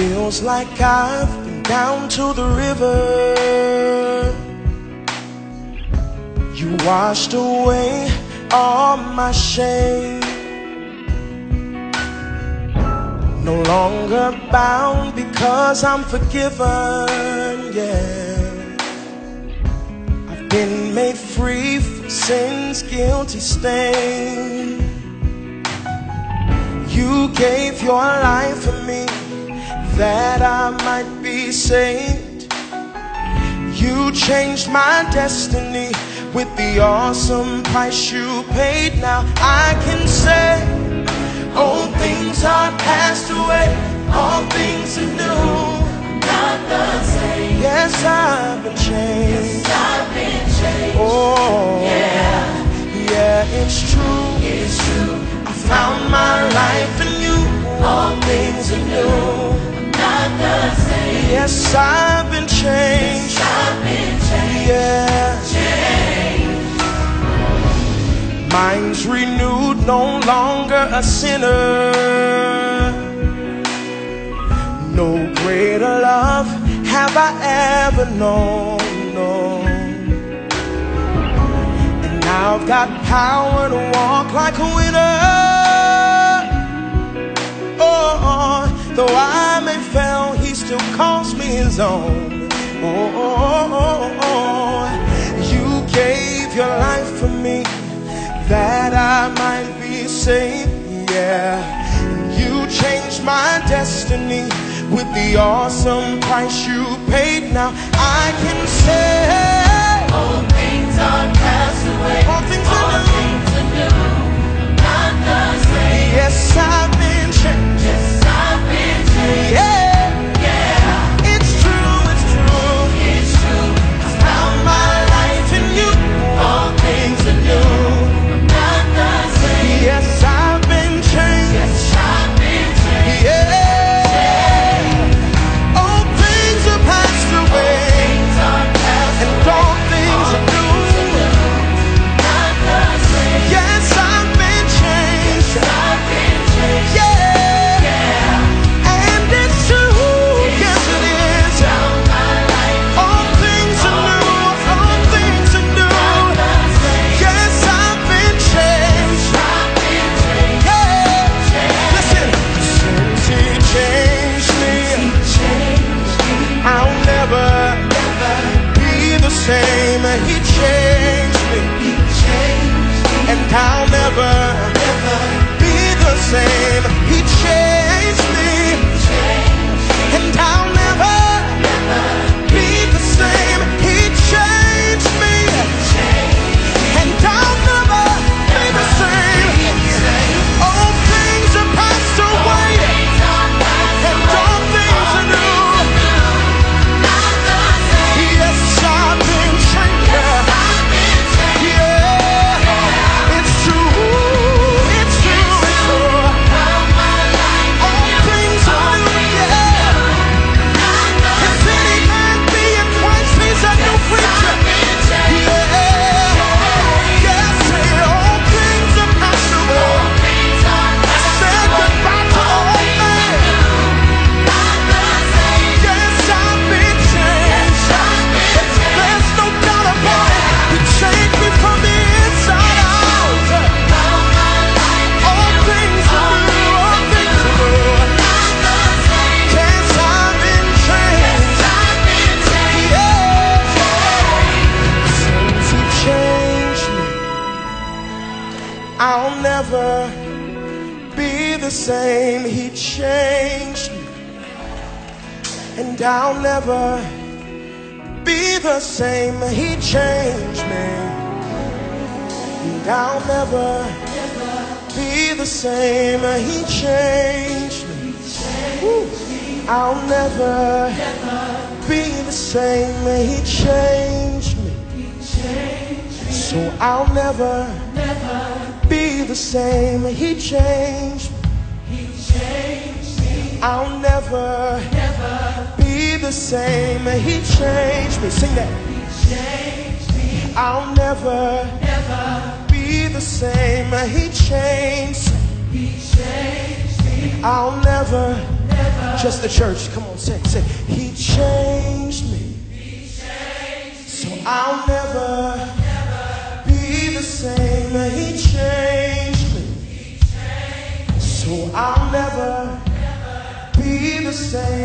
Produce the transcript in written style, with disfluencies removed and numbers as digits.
Feels like I've been down to the river. You washed away all my shame. No longer bound because I'm forgiven, yeah. I've been made free from sin's guilty stain. You gave your life for me that I might be saved. You changed my destiny with the awesome price you paid. Now I can say old things are passed away, all things are new. Not the same. Yes, I've been changed. Yes, I've been changed. Oh, yeah, yeah, it's true. It's true. I found my life in you. All things are new. Not the same. Yes, I've been changed. Yes, I've been changed. Yeah, changed. Mind's renewed, no longer a sinner. No greater love have I ever known, no. And now I've got power to walk like a winner. Oh, though I may fail, he still calls me his own. Oh, you gave your life for me that I might be saved, yeah. You changed my destiny with the awesome price you paid. Now I can say all things are passed away, all things are new. Not the same. Yes, I've been changed. Yes, I've been changed. Yeah, yeah. It's true, it's true, it's true. I found my life in you. All things are new. Not the same. Yes, I've been changed. Yes, I've been changed. Yeah. All things are passed away, and all things are new. Not the same. Yes, I've been changed. Yes, I've been changed. Yeah, yeah. And it's true. Yes, it is. All things are new. All things are new. Yes, I've been changed. Yeah. Listen, since he changed me, I'll never be the same. He changed me, and I'll never be the same. He changed me, and I'll never be the same. He changed me, and I'll never be the same. All things are passed away, and all things are new. Yes, I've been changed. Yeah, it's true, it's true, it's true. All things are new, yeah. If any man be in Christ, he's a new creature. Yeah, yes, say all things are passed away. I said goodbye to old man. Yes, I've been changed. There's no doubt about it. He changed me from the inside out. All things are new. All things are new. Yes, I've been changed. Yeah. Since he changed me, I'll never be the same. He changed me, and I'll never be the same. He changed me, and I'll never be the same. He changed me. Woo. I'll never be the same. He changed me, so I'll never be the same. He changed me. I'll never be the same. He changed me. Sing that. I'll never be the same. He changed. I'll never Just the church. Come on, say. He changed me. So I'll never be the same. He changed me. So I'll never be the same.